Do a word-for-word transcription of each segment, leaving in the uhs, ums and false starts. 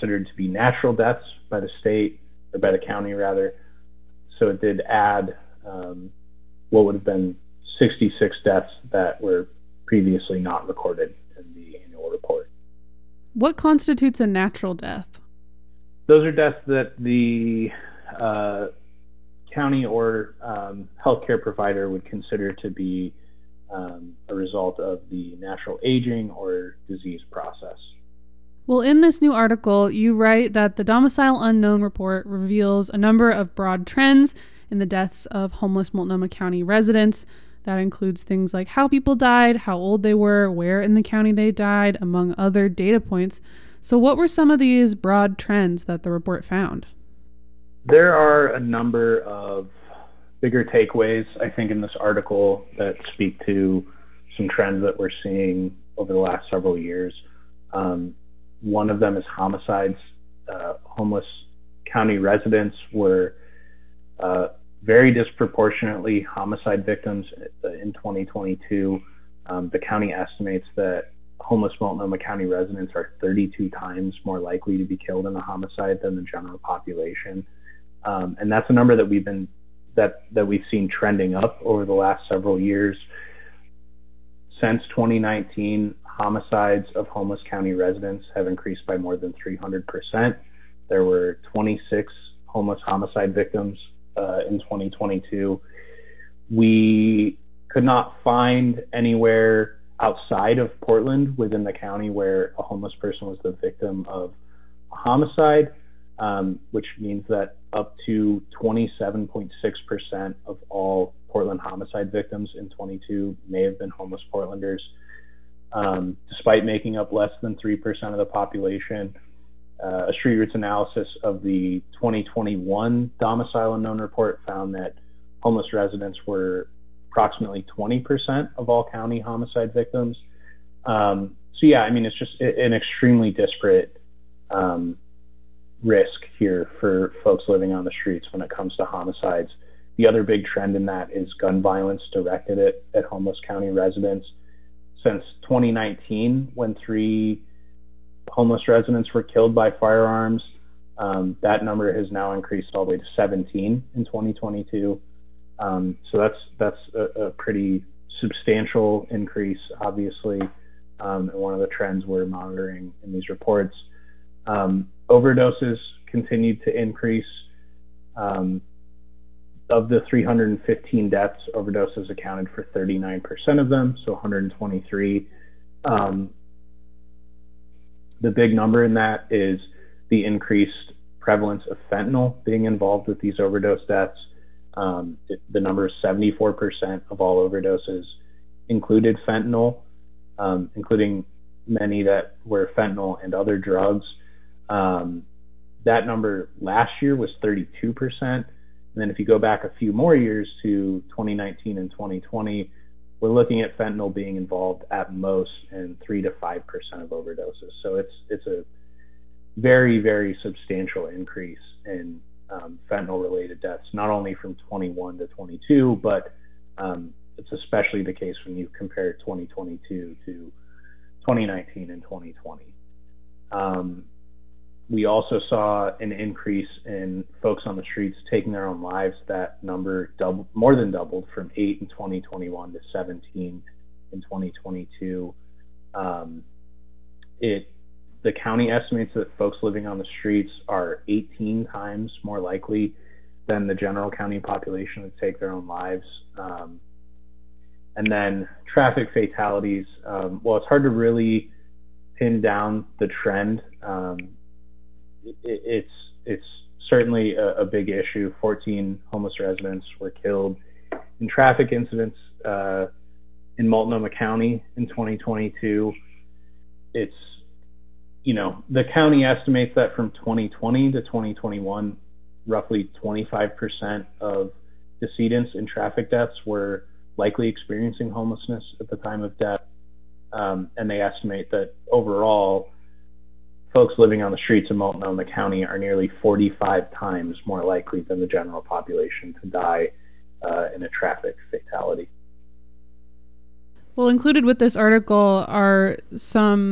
considered to be natural deaths by the state, or by the county rather. So it did add um, what would have been sixty-six deaths that were previously not recorded in the annual report. What constitutes a natural death? Those are deaths that the uh, county or um, healthcare provider would consider to be um, a result of the natural aging or disease process. Well, in this new article, you write that the Domicile Unknown report reveals a number of broad trends in the deaths of homeless Multnomah County residents. That includes things like how people died, how old they were, where in the county they died, among other data points. So what were some of these broad trends that the report found? There are a number of bigger takeaways, I think, in this article that speak to some trends that we're seeing over the last several years. Um, one of them is homicides. Uh, homeless county residents were uh, very disproportionately homicide victims in twenty twenty-two. Um, the county estimates that homeless Multnomah County residents are thirty-two times more likely to be killed in a homicide than the general population. Um, and that's a number that we've been that that we've seen trending up over the last several years. Since twenty nineteen, homicides of homeless county residents have increased by more than three hundred percent. There were twenty-six homeless homicide victims uh, in twenty twenty-two. We could not find anywhere outside of Portland within the county where a homeless person was the victim of a homicide, um, which means that up to twenty-seven point six percent of all Portland homicide victims in twenty-two may have been homeless Portlanders. Um, despite making up less than three percent of the population, uh, a Street Roots analysis of the twenty twenty-one Domicile Unknown report found that homeless residents were approximately twenty percent of all county homicide victims. Um, so yeah, I mean, it's just an extremely disparate um, risk here for folks living on the streets when it comes to homicides. The other big trend in that is gun violence directed at, at homeless county residents. Since twenty nineteen, when three homeless residents were killed by firearms, um, that number has now increased all the way to seventeen in twenty twenty-two. Um, so that's that's a, a pretty substantial increase, obviously, um, and one of the trends we're monitoring in these reports. Um, overdoses continued to increase. Um, Of the three hundred fifteen deaths, overdoses accounted for thirty-nine percent of them, so one hundred twenty-three. Um, the big number in that is the increased prevalence of fentanyl being involved with these overdose deaths. Um, it, the number is seventy-four percent of all overdoses included fentanyl, um, including many that were fentanyl and other drugs. Um, that number last year was thirty-two percent. And then if you go back a few more years to twenty nineteen and twenty twenty, we're looking at fentanyl being involved at most in three to five percent of overdoses. So it's it's a very, very substantial increase in um, fentanyl-related deaths, not only from twenty-one to twenty-two, but um, it's especially the case when you compare twenty twenty-two to twenty nineteen and twenty twenty. Um, We also saw an increase in folks on the streets taking their own lives. That number doubled, more than doubled, from eight in twenty twenty-one to seventeen in twenty twenty-two. Um, it, the county estimates that folks living on the streets are eighteen times more likely than the general county population to take their own lives. Um, and then traffic fatalities. Um, well, it's hard to really pin down the trend. Um, It's it's certainly a, a big issue. fourteen homeless residents were killed in traffic incidents uh, in Multnomah County in twenty twenty-two. It's, you know, the county estimates that from twenty twenty to twenty twenty-one, roughly twenty-five percent of decedents in traffic deaths were likely experiencing homelessness at the time of death. Um, and they estimate that overall, folks living on the streets of Multnomah County are nearly forty-five times more likely than the general population to die uh, in a traffic fatality. Well, included with this article are some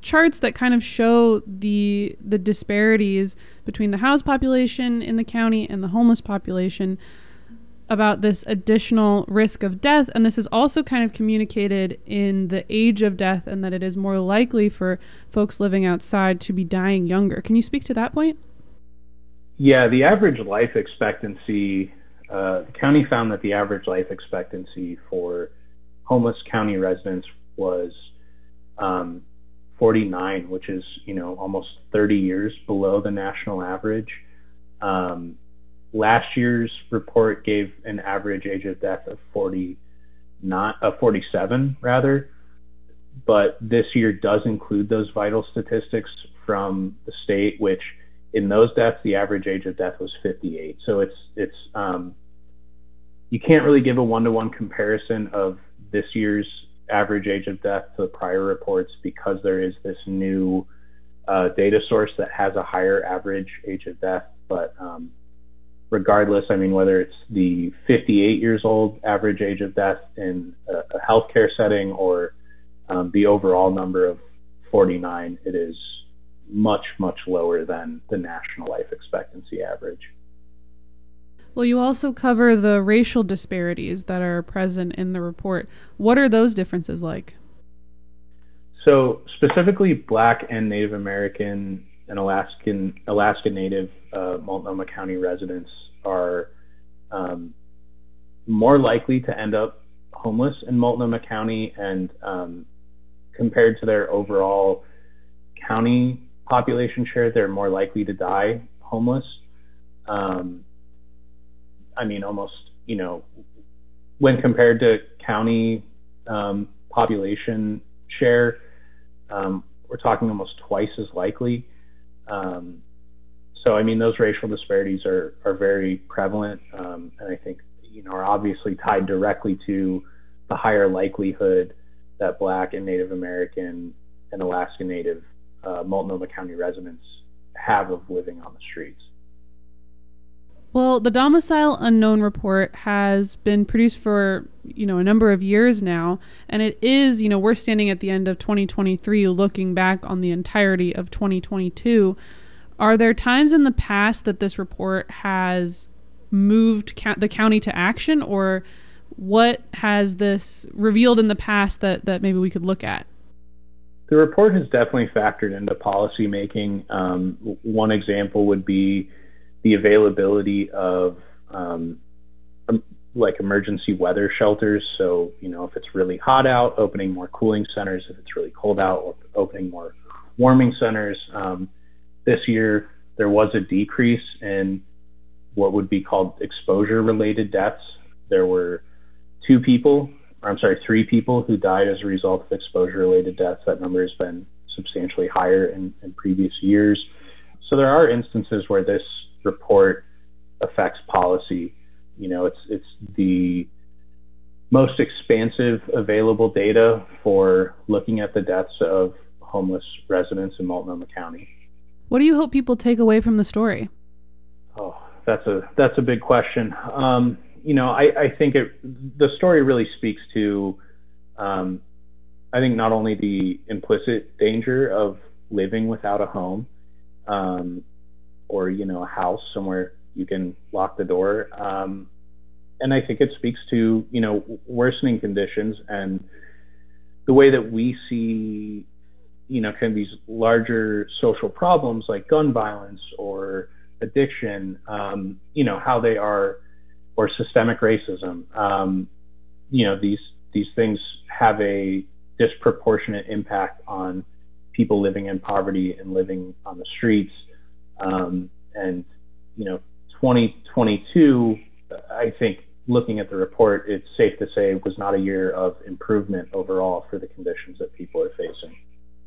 charts that kind of show the the disparities between the housed population in the county and the homeless population about this additional risk of death. And this is also kind of communicated in the age of death, and that it is more likely for folks living outside to be dying younger. Can you speak to that point? Yeah, the average life expectancy, uh, the county found that the average life expectancy for homeless county residents was um, forty-nine, which is, you know, almost thirty years below the national average. Um, last year's report gave an average age of death of forty-nine, uh, forty-seven rather, but this year does include those vital statistics from the state, which in those deaths, the average age of death was fifty-eight. So it's, it's, um, you can't really give a one-to-one comparison of this year's average age of death to the prior reports, because there is this new uh, data source that has a higher average age of death. But um, regardless, I mean, whether it's the fifty-eight years old average age of death in a, a healthcare setting or um, the overall number of forty-nine, it is much, much lower than the national life expectancy average. Well, you also cover the racial disparities that are present in the report. What are those differences like? So specifically, Black and Native American and Alaskan Alaska Native uh, Multnomah County residents are um, more likely to end up homeless in Multnomah County, and um, compared to their overall county population share, they're more likely to die homeless. Um, I mean, almost, you know, when compared to county um, population share, um, we're talking almost twice as likely. Um, so, I mean, those racial disparities are, are very prevalent, um, and I think, you know, are obviously tied directly to the higher likelihood that Black and Native American and Alaska Native uh, Multnomah County residents have of living on the streets. Well, the Domicile Unknown report has been produced for, you know, a number of years now, and it is, you know, we're standing at the end of twenty twenty-three looking back on the entirety of twenty twenty-two. Are there times in the past that this report has moved ca- the county to action, or what has this revealed in the past that, that maybe we could look at? The report has definitely factored into policy making. Um, one example would be the availability of um, um, like emergency weather shelters. So, you know, if it's really hot out, opening more cooling centers. If it's really cold out, opening more warming centers. Um, this year, there was a decrease in what would be called exposure-related deaths. There were two people, or I'm sorry, three people who died as a result of exposure-related deaths. That number has been substantially higher in, in previous years. So there are instances where this report affects policy. You know, it's it's the most expansive available data for looking at the deaths of homeless residents in Multnomah County. What do you hope people take away from the story? Oh, that's a that's a big question. Um, you know, I, I think it the story really speaks to, um, I think not only the implicit danger of living without a home, um, or, you know, a house somewhere you can lock the door. Um, and I think it speaks to, you know, worsening conditions and the way that we see, you know, kind of these larger social problems like gun violence or addiction, um, you know, how they are, or systemic racism. Um, you know, these, these things have a disproportionate impact on people living in poverty and living on the streets. Um, and, you know, twenty twenty-two, I think, looking at the report, it's safe to say was not a year of improvement overall for the conditions that people are facing.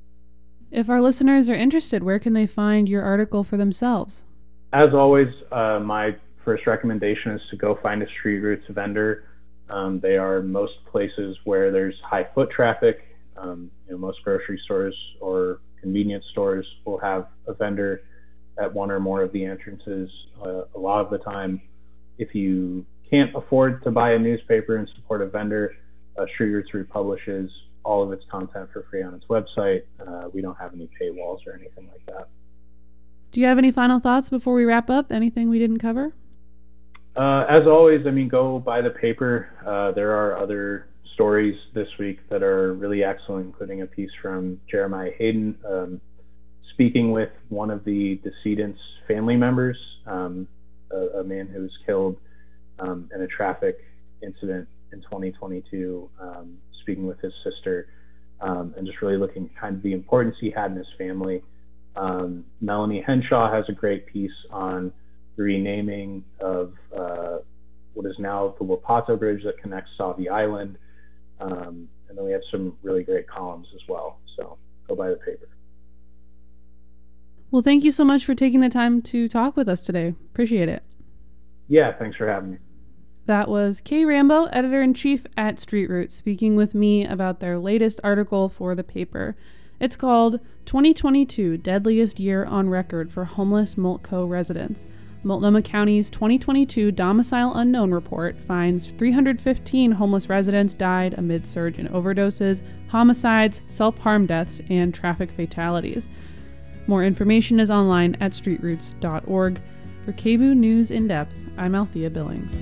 If our listeners are interested, where can they find your article for themselves? As always, uh, my first recommendation is to go find a Street Roots vendor. Um, they are most places where there's high foot traffic. Um, you know, most grocery stores or convenience stores will have a vendor at one or more of the entrances. Uh, a lot of the time, if you can't afford to buy a newspaper and support a vendor, uh, Street Roots republishes all of its content for free on its website. Uh, we don't have any paywalls or anything like that. Do you have any final thoughts before we wrap up? Anything we didn't cover? Uh, as always, I mean, go buy the paper. Uh, there are other stories this week that are really excellent, including a piece from Jeremiah Hayden um, speaking with one of the decedent's family members, um, a, a man who was killed um, in a traffic incident in twenty twenty-two, um, speaking with his sister, um, and just really looking kind of the importance he had in his family. Um, Melanie Henshaw has a great piece on the renaming of uh, what is now the Wapato Bridge that connects Sauvie Island. Um, and then we have some really great columns as well. So go buy the paper. Well, thank you so much for taking the time to talk with us today. Appreciate it. Yeah, thanks for having me. That was Kay Rambo, editor-in-chief at Street Roots, speaking with me about their latest article for the paper. It's called twenty twenty-two Deadliest Year on Record for Homeless Multco Residents. Multnomah County's twenty twenty-two Domicile Unknown report finds three hundred fifteen homeless residents died amid surge in overdoses, homicides, self-harm deaths, and traffic fatalities. More information is online at street roots dot org. For K B O O News in Depth, I'm Althea Billings.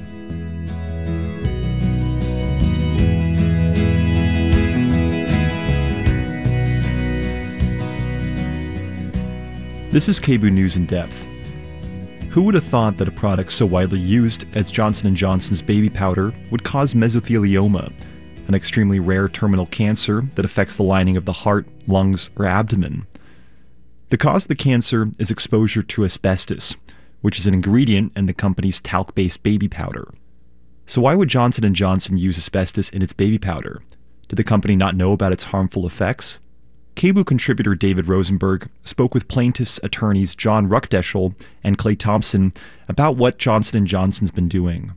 This is K B O O News in Depth. Who would have thought that a product so widely used as Johnson and Johnson's baby powder would cause mesothelioma, an extremely rare terminal cancer that affects the lining of the heart, lungs, or abdomen? The cause of the cancer is exposure to asbestos, which is an ingredient in the company's talc-based baby powder. So why would Johnson and Johnson use asbestos in its baby powder? Did the company not know about its harmful effects? K B O O contributor David Rosenberg spoke with plaintiffs' attorneys John Ruckdeschel and Clay Thompson about what Johnson and Johnson's been doing.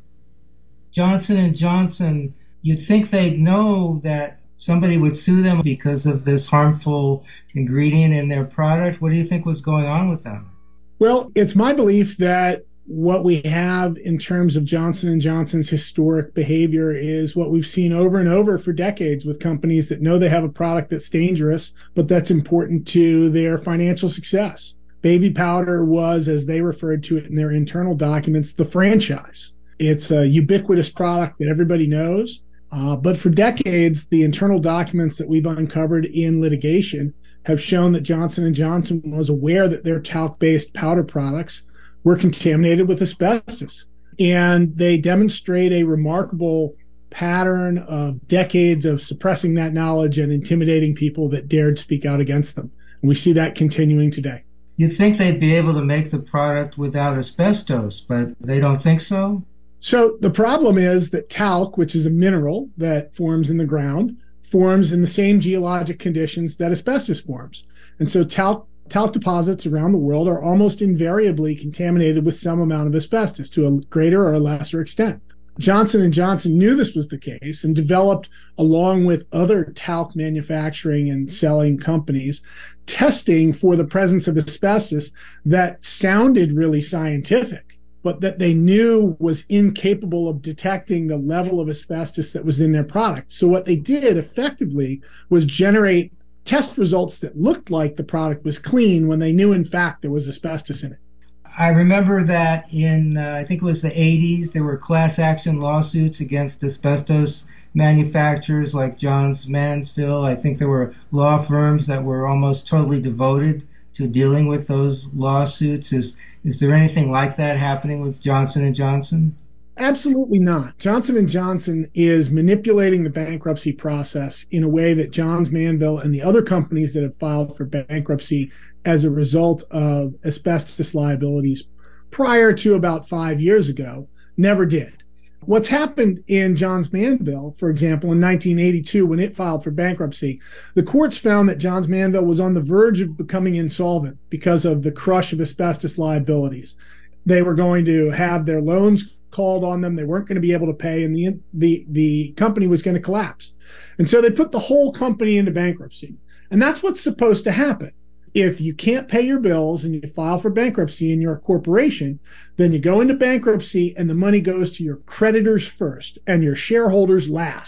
Johnson and Johnson, you'd think they'd know that somebody would sue them because of this harmful ingredient in their product. What do you think was going on with them? Well, it's my belief that what we have in terms of Johnson and Johnson's historic behavior is what we've seen over and over for decades with companies that know they have a product that's dangerous, but that's important to their financial success. Baby powder was, as they referred to it in their internal documents, the franchise. It's a ubiquitous product that everybody knows. Uh, but for decades, the internal documents that we've uncovered in litigation have shown that Johnson and Johnson was aware that their talc-based powder products were contaminated with asbestos. And they demonstrate a remarkable pattern of decades of suppressing that knowledge and intimidating people that dared speak out against them. And we see that continuing today. You'd think they'd be able to make the product without asbestos, but they don't think so? So the problem is that talc, which is a mineral that forms in the ground, forms in the same geologic conditions that asbestos forms. And so talc Talc deposits around the world are almost invariably contaminated with some amount of asbestos to a greater or lesser extent. Johnson and Johnson knew this was the case and developed, along with other talc manufacturing and selling companies, testing for the presence of asbestos that sounded really scientific, but that they knew was incapable of detecting the level of asbestos that was in their product. So what they did effectively was generate test results that looked like the product was clean when they knew, in fact, there was asbestos in it. I remember that in, uh, I think it was the eighties, there were class action lawsuits against asbestos manufacturers like Johns Manville. I think there were law firms that were almost totally devoted to dealing with those lawsuits. Is, is there anything like that happening with Johnson and Johnson? Absolutely not. Johnson and Johnson is manipulating the bankruptcy process in a way that Johns Manville and the other companies that have filed for bankruptcy as a result of asbestos liabilities prior to about five years ago never did. What's happened in Johns Manville, for example, in nineteen eighty-two, when it filed for bankruptcy, the courts found that Johns Manville was on the verge of becoming insolvent because of the crush of asbestos liabilities. They were going to have their loans called on them. They weren't going to be able to pay, and the the the company was going to collapse. And so they put the whole company into bankruptcy. And that's what's supposed to happen. If you can't pay your bills and you file for bankruptcy and you're a corporation, then you go into bankruptcy and the money goes to your creditors first and your shareholders last.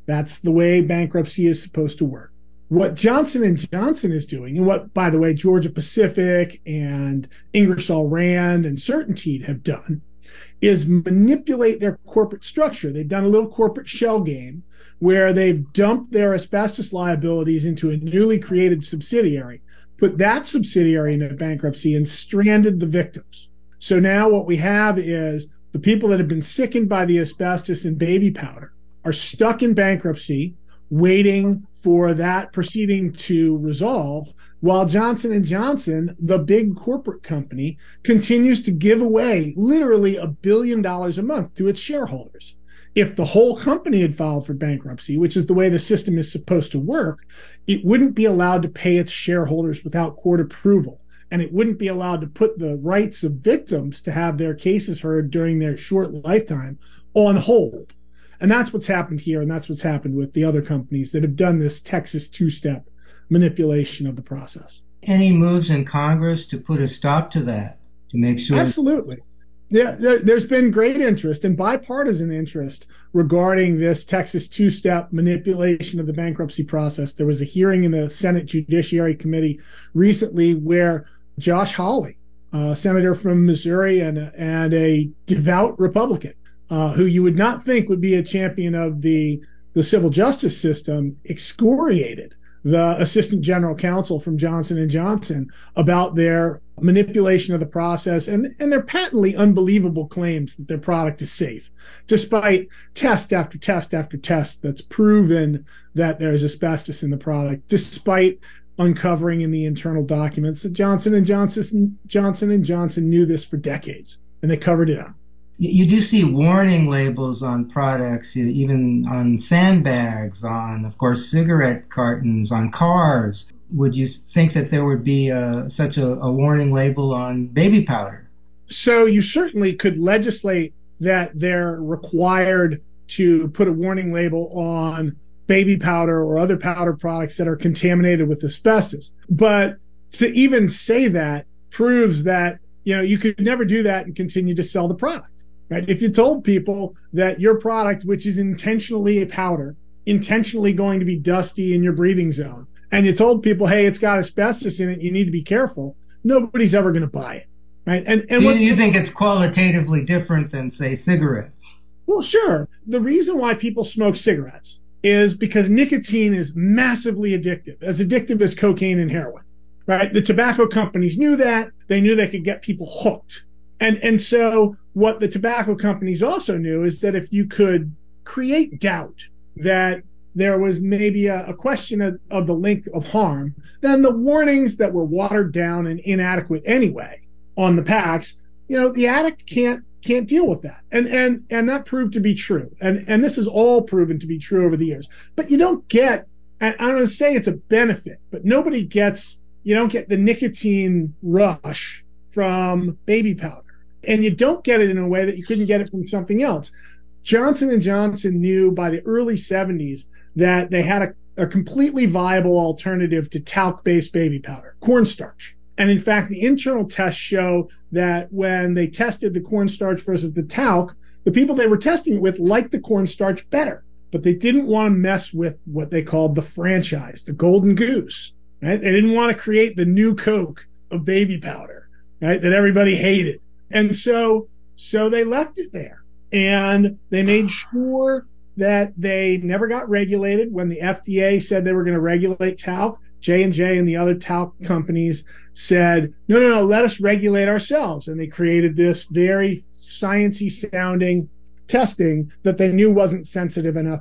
That's the way bankruptcy is supposed to work. What Johnson and Johnson is doing, and what, by the way, Georgia Pacific and Ingersoll Rand and CertainTeed have done, is manipulate their corporate structure. They've done a little corporate shell game where they've dumped their asbestos liabilities into a newly created subsidiary, put that subsidiary into bankruptcy, and stranded the victims. So now what we have is the people that have been sickened by the asbestos and baby powder are stuck in bankruptcy, waiting for that proceeding to resolve, while Johnson and Johnson, the big corporate company, continues to give away literally a billion dollars a month to its shareholders. If the whole company had filed for bankruptcy, which is the way the system is supposed to work, it wouldn't be allowed to pay its shareholders without court approval. And it wouldn't be allowed to put the rights of victims to have their cases heard during their short lifetime on hold. And that's what's happened here, and that's what's happened with the other companies that have done this Texas two-step manipulation of the process. Any moves in Congress to put a stop to that, to make sure? Absolutely. Yeah, there, there's been great interest and bipartisan interest regarding this Texas two-step manipulation of the bankruptcy process. There was a hearing in the Senate Judiciary Committee recently where Josh Hawley, a senator from Missouri and, and a devout Republican, uh, who you would not think would be a champion of the, the civil justice system, excoriated the assistant general counsel from Johnson and Johnson about their manipulation of the process and, and their patently unbelievable claims that their product is safe, despite test after test after test that's proven that there's asbestos in the product, despite uncovering in the internal documents that Johnson and Johnson, Johnson and Johnson knew this for decades, and they covered it up. You do see warning labels on products, even on sandbags, on, of course, cigarette cartons, on cars. Would you think that there would be a, such a, a warning label on baby powder? So you certainly could legislate that they're required to put a warning label on baby powder or other powder products that are contaminated with asbestos. But to even say that proves that, you know, you could never do that and continue to sell the product. Right? If you told people that your product, which is intentionally a powder, intentionally going to be dusty in your breathing zone, and you told people, hey, it's got asbestos in it, you need to be careful, nobody's ever going to buy it. Right? And, and you, you think it's qualitatively different than, say, cigarettes? Well, sure. The reason why people smoke cigarettes is because nicotine is massively addictive, as addictive as cocaine and heroin. Right? The tobacco companies knew that. They knew they could get people hooked. And and so what the tobacco companies also knew is that if you could create doubt that there was maybe a, a question of, of the link of harm, then the warnings that were watered down and inadequate anyway on the packs, you know, the addict can't can't deal with that. And and and that proved to be true. And and this is all proven to be true over the years. But you don't get, and I'm going to say it's a benefit, but nobody gets, you don't get the nicotine rush from baby powder. And you don't get it in a way that you couldn't get it from something else. Johnson and Johnson knew by the early seventies that they had a, a completely viable alternative to talc-based baby powder, cornstarch. And in fact, the internal tests show that when they tested the cornstarch versus the talc, the people they were testing it with liked the cornstarch better. But they didn't want to mess with what they called the franchise, the golden goose. Right? They didn't want to create the new Coke of baby powder, right, that everybody hated. And so so they left it there, and they made sure that they never got regulated. When the F D A said they were going to regulate talc, J and J and the other talc companies said, no, no, no, let us regulate ourselves. And they created this very sciencey sounding testing that they knew wasn't sensitive enough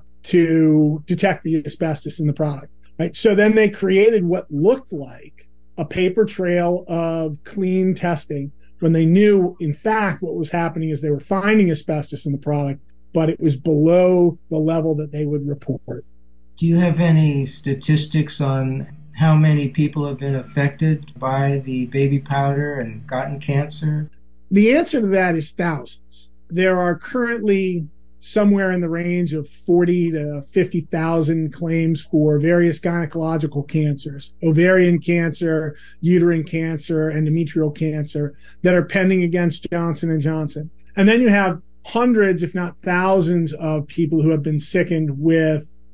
to detect the asbestos in the product. Right? So then they created what looked like a paper trail of clean testing, when they knew, in fact, what was happening is they were finding asbestos in the product, but it was below the level that they would report. Do you have any statistics on how many people have been affected by the baby powder and gotten cancer? The answer to that is thousands. There are currently somewhere in the range of forty to fifty thousand claims for various gynecological cancers, ovarian cancer, uterine cancer, endometrial cancer, that are pending against Johnson and Johnson. And then you have hundreds, if not thousands, of people who have been sickened with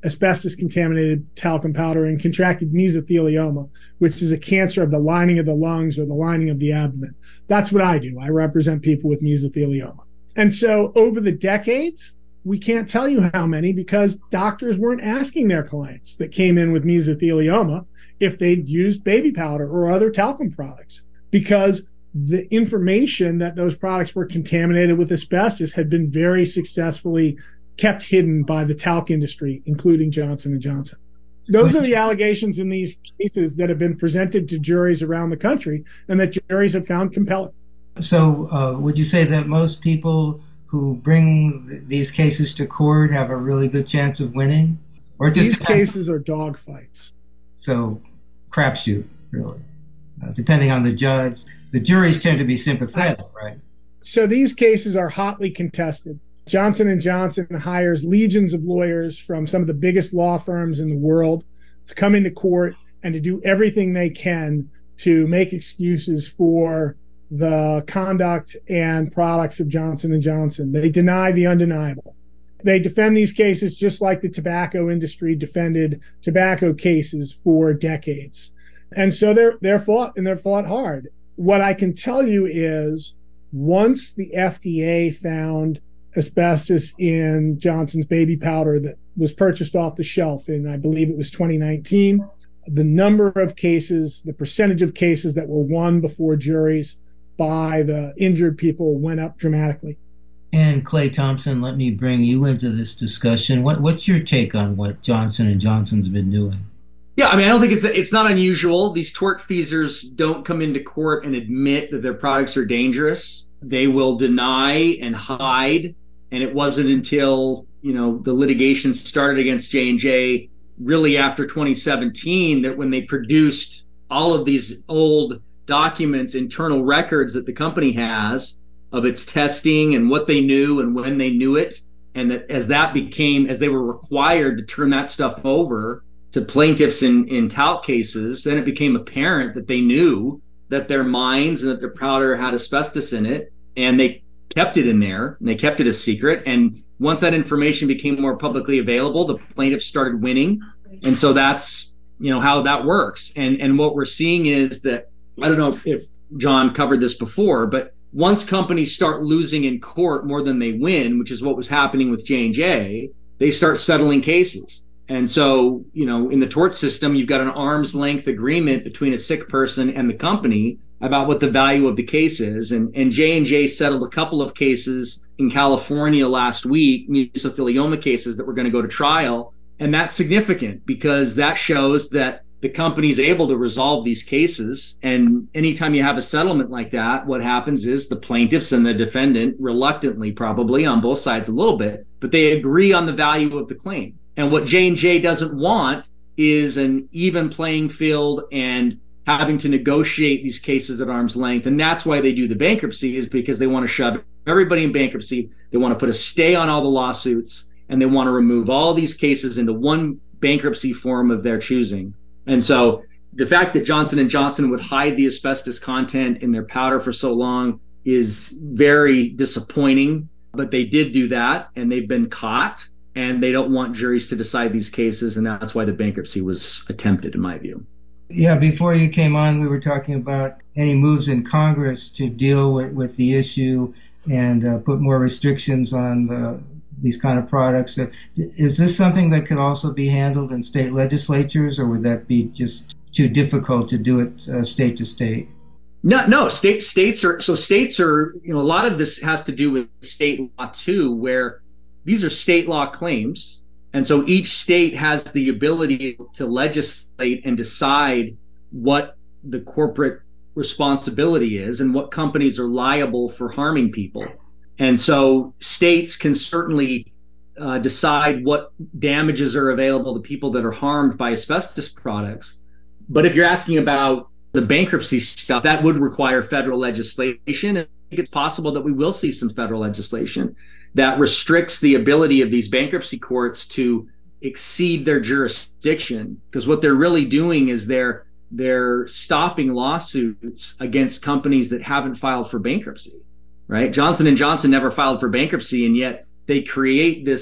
asbestos contaminated talcum powder and contracted mesothelioma, which is a cancer of the lining of the lungs or the lining of the abdomen. That's what I do. I represent people with mesothelioma. And so over the decades, we can't tell you how many, because doctors weren't asking their clients that came in with mesothelioma if they'd used baby powder or other talcum products, because the information that those products were contaminated with asbestos had been very successfully kept hidden by the talc industry, including Johnson and Johnson. Those are the allegations in these cases that have been presented to juries around the country and that juries have found compelling. So uh, would you say that most people who bring th- these cases to court have a really good chance of winning? Or just these depends- cases are dog fights. So crapshoot, really, uh, depending on the judge. The juries tend to be sympathetic, right? So these cases are hotly contested. Johnson and Johnson hires legions of lawyers from some of the biggest law firms in the world to come into court and to do everything they can to make excuses for the conduct and products of Johnson and Johnson. They deny the undeniable. They defend these cases just like the tobacco industry defended tobacco cases for decades. And so they're they're fought, and they're fought hard. What I can tell you is, once the F D A found asbestos in Johnson's baby powder that was purchased off the shelf in, I believe it was twenty nineteen, the number of cases, the percentage of cases that were won before juries by the injured people went up dramatically. And Clay Thompson, let me bring you into this discussion. What, what's your take on what Johnson and Johnson's been doing? Yeah, I mean, I don't think it's it's not unusual. These tortfeasors don't come into court and admit that their products are dangerous. They will deny and hide. And it wasn't until, you know, the litigation started against J and J really after twenty seventeen that when they produced all of these old documents, internal records that the company has of its testing and what they knew and when they knew it, and that as that became, as they were required to turn that stuff over to plaintiffs in, in talc cases, then it became apparent that they knew that their mines and that their powder had asbestos in it, and they kept it in there, and they kept it a secret. And once that information became more publicly available, the plaintiffs started winning. And so that's, you know, how that works. And and what we're seeing is that, I don't know if, if John covered this before, but once companies start losing in court more than they win, which is what was happening with J and J, they start settling cases. And so, you know, in the tort system, you've got an arm's length agreement between a sick person and the company about what the value of the case is. And, and J and J settled a couple of cases in California last week, mesothelioma cases that were going to go to trial. And that's significant because that shows that the company is able to resolve these cases. And anytime you have a settlement like that, what happens is the plaintiffs and the defendant, reluctantly probably on both sides a little bit, but they agree on the value of the claim. And what J and J doesn't want is an even playing field and having to negotiate these cases at arm's length. And that's why they do the bankruptcy, is because they want to shove everybody in bankruptcy. They want to put a stay on all the lawsuits, and they want to remove all these cases into one bankruptcy form of their choosing. And so the fact that Johnson and Johnson would hide the asbestos content in their powder for so long is very disappointing. But they did do that, and they've been caught. And they don't want juries to decide these cases, and that's why the bankruptcy was attempted, in my view. Yeah, before you came on, we were talking about any moves in Congress to deal with, with the issue and uh, put more restrictions on the, these kind of products. Uh, is this something that could also be handled in state legislatures, or would that be just too difficult to do it uh, state to state? No, no. State states are so states are. You know, a lot of this has to do with state law too, where these are state law claims. And so each state has the ability to legislate and decide what the corporate responsibility is and what companies are liable for harming people. And so states can certainly uh, decide what damages are available to people that are harmed by asbestos products. But if you're asking about the bankruptcy stuff, that would require federal legislation. And I think it's possible that we will see some federal legislation that restricts the ability of these bankruptcy courts to exceed their jurisdiction, because what they're really doing is they're they're stopping lawsuits against companies that haven't filed for bankruptcy, right? Johnson and Johnson never filed for bankruptcy, and yet they create this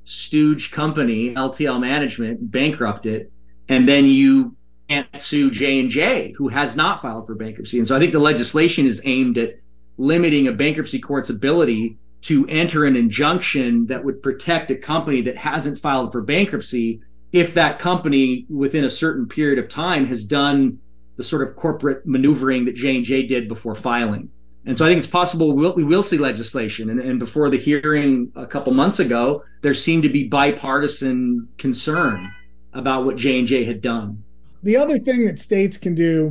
stooge company, L T L Management, bankrupt it, and then you can't sue J and J, who has not filed for bankruptcy. And so I think the legislation is aimed at limiting a bankruptcy court's ability to enter an injunction that would protect a company that hasn't filed for bankruptcy if that company within a certain period of time has done the sort of corporate maneuvering that J and J did before filing. And so I think it's possible we'll, we will see legislation. And, and before the hearing a couple months ago, there seemed to be bipartisan concern about what J and J had done. The other thing that states can do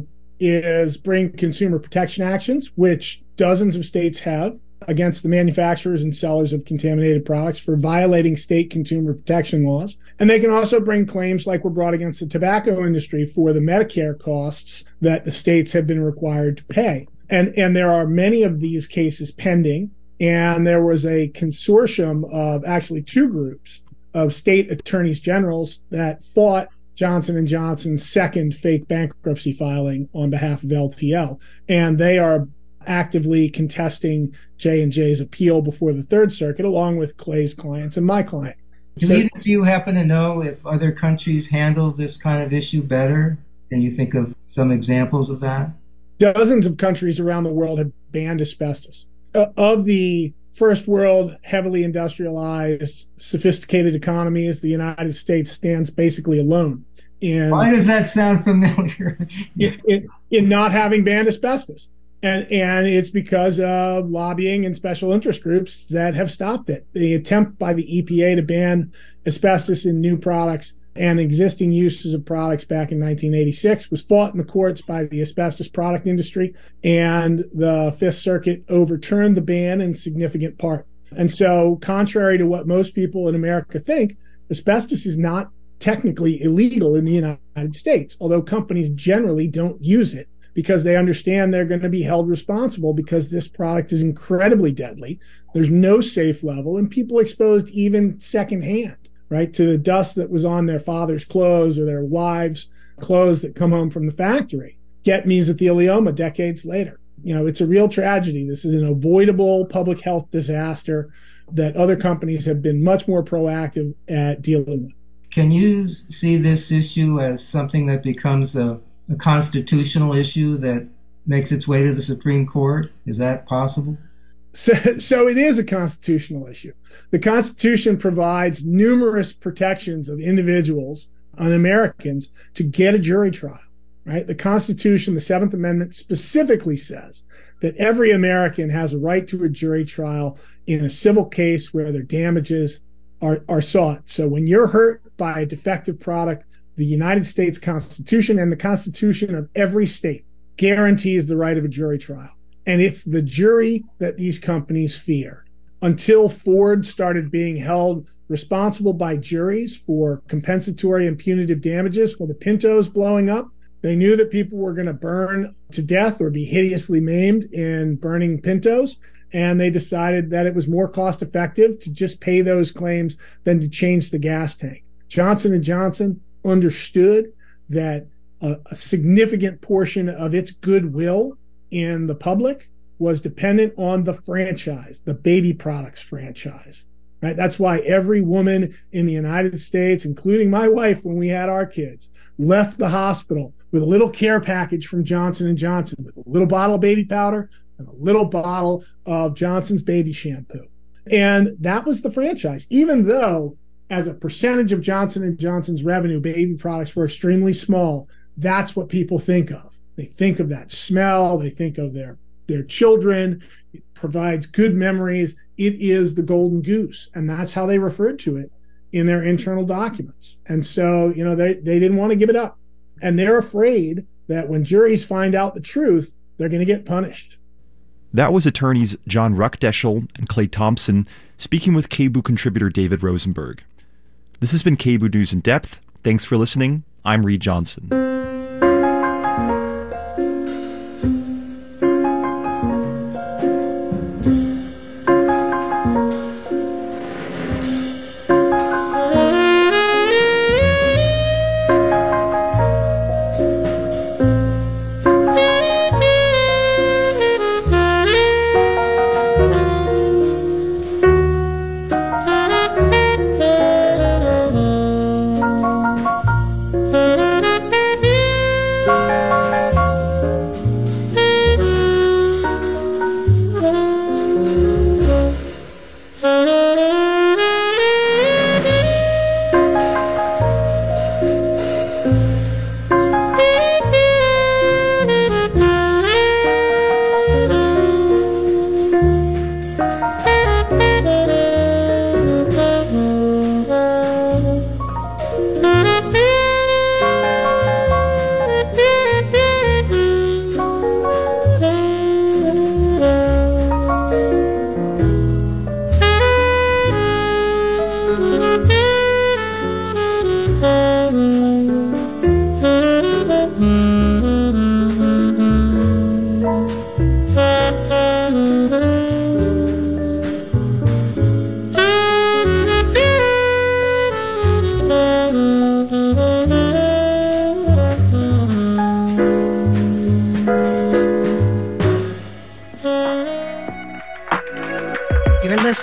is bring consumer protection actions, which dozens of states have, against the manufacturers and sellers of contaminated products for violating state consumer protection laws. And they can also bring claims like were brought against the tobacco industry for the Medicare costs that the states have been required to pay. And, and there are many of these cases pending. And there was a consortium of actually two groups of state attorneys generals that fought Johnson and Johnson's second fake bankruptcy filing on behalf of L T L. And they are actively contesting J and J's appeal before the Third Circuit, along with Clay's clients and my client. Do either of you happen to know if other countries handle this kind of issue better? Can you think of some examples of that? Dozens of countries around the world have banned asbestos. Uh, of the first world, heavily industrialized, sophisticated economies, the United States stands basically alone. In, Why does that sound familiar? in, in, in not having banned asbestos. And and it's because of lobbying and special interest groups that have stopped it. The attempt by the E P A to ban asbestos in new products and existing uses of products back in nineteen eighty-six was fought in the courts by the asbestos product industry, and the Fifth Circuit overturned the ban in significant part. And so, contrary to what most people in America think, asbestos is not technically illegal in the United States, although companies generally don't use it, because they understand they're going to be held responsible because this product is incredibly deadly. There's no safe level, and people exposed even secondhand, right, to the dust that was on their father's clothes or their wives' clothes that come home from the factory get mesothelioma decades later. You know, it's a real tragedy. This is an avoidable public health disaster that other companies have been much more proactive at dealing with. Can you see this issue as something that becomes a a constitutional issue that makes its way to the Supreme Court? Is that possible? So, so it is a constitutional issue. The Constitution provides numerous protections of individuals and Americans to get a jury trial, right? The Constitution, the Seventh Amendment, specifically says that every American has a right to a jury trial in a civil case where their damages are, are sought. So when you're hurt by a defective product, the United States Constitution and the Constitution of every state guarantees the right of a jury trial. And it's the jury that these companies fear. Until Ford started being held responsible by juries for compensatory and punitive damages for the Pintos blowing up, they knew that people were going to burn to death or be hideously maimed in burning Pintos. And they decided that it was more cost effective to just pay those claims than to change the gas tank. Johnson and Johnson understood that a, a significant portion of its goodwill in the public was dependent on the franchise, the baby products franchise, right? That's why every woman in the United States, including my wife when we had our kids, left the hospital with a little care package from Johnson and Johnson with a little bottle of baby powder and a little bottle of Johnson's baby shampoo. And that was the franchise, even though as a percentage of Johnson and Johnson's revenue, baby products were extremely small. That's what people think of. They think of that smell. They think of their, their children. It provides good memories. It is the golden goose. And that's how they referred to it in their internal documents. And so, you know, they, they didn't want to give it up. And they're afraid that when juries find out the truth, they're going to get punished. That was attorneys John Ruckdeschel and Clay Thompson speaking with K B O O contributor David Rosenberg. This has been K B O O News in Depth. Thanks for listening. I'm Reed Johnson.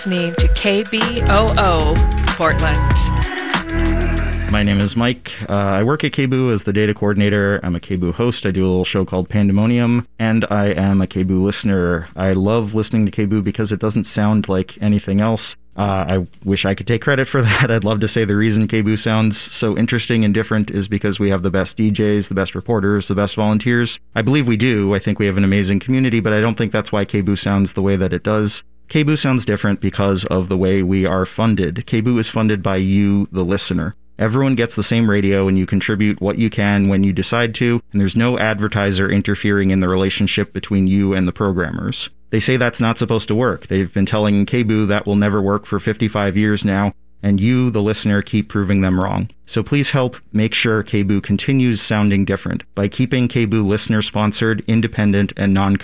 listening to K B O O Portland. My name is Mike. Uh, I work at K B O O as the data coordinator. I'm a K B O O host. I do a little show called Pandemonium, and I am a K B O O listener. I love listening to K B O O because it doesn't sound like anything else. Uh, I wish I could take credit for that. I'd love to say the reason K B O O sounds so interesting and different is because we have the best D Js, the best reporters, the best volunteers. I believe we do. I think we have an amazing community, but I don't think that's why K B O O sounds the way that it does. K B O O sounds different because of the way we are funded. K B O O is funded by you, the listener. Everyone gets the same radio, and you contribute what you can when you decide to, and there's no advertiser interfering in the relationship between you and the programmers. They say that's not supposed to work. They've been telling K B O O that will never work for fifty-five years now, and you, the listener, keep proving them wrong. So please help make sure K B O O continues sounding different by keeping K B O O listener-sponsored, independent, and non